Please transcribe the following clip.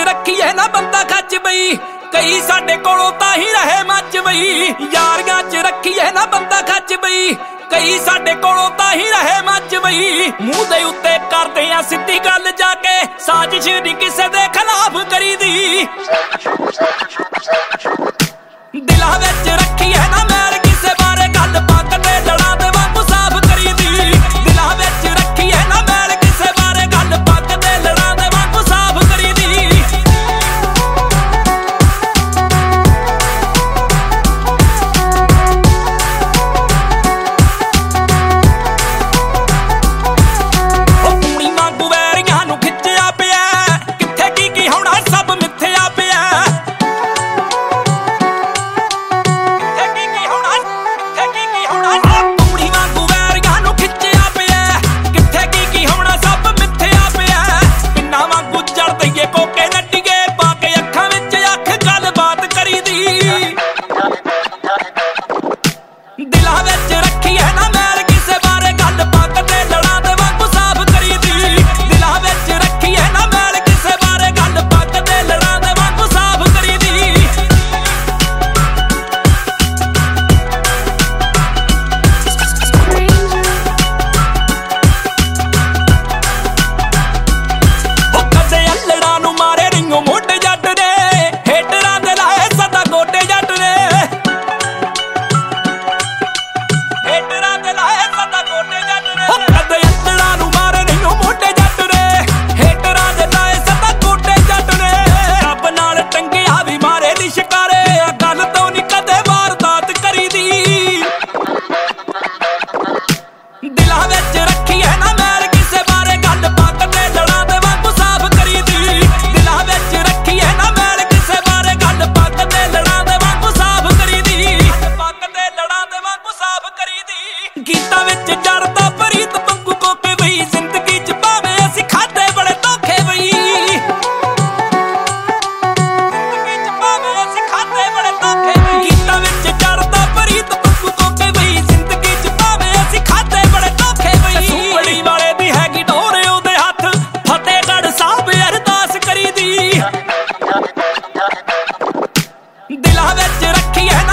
रखिए ना बंदा खच बई, कई साडे कोलों तां ही रहे मच बई। यारियां च रखिए ना बंदा खच बई, कई साडे कोलों तां ही रहे मच बई। मूंह दे उत्ते करदे आ सिद्धी गल जाके, साजिश नहीं किसे दे खिलाफ करी दी। दिलां विच रखिए ना मैल किसे बारे, गल पग ते लड़ां दे वांगू साफ करी दी। दिलां विच रखिए ना मैल किसे बारे, गल पग ते लड़ां दे वांगू साफ करी दी। गीतां विच जड़दा प्रीत पंगू कोके बई, जिंदगी च भावें असीं खाधे बड़े धोखे बई। जिंदगी च भावें असीं खाधे बड़े धोखे बई। गीतां विच जड़दा प्रीत पंगू कोके बई, जिंदगी च भावें असीं खाधे बड़े धोखे बई। सुपड़ी वाले दी हैगी डोर ओहदे हत्थ, फतेहगढ़ साहब अरदास करी दी। दिलां विच रखिए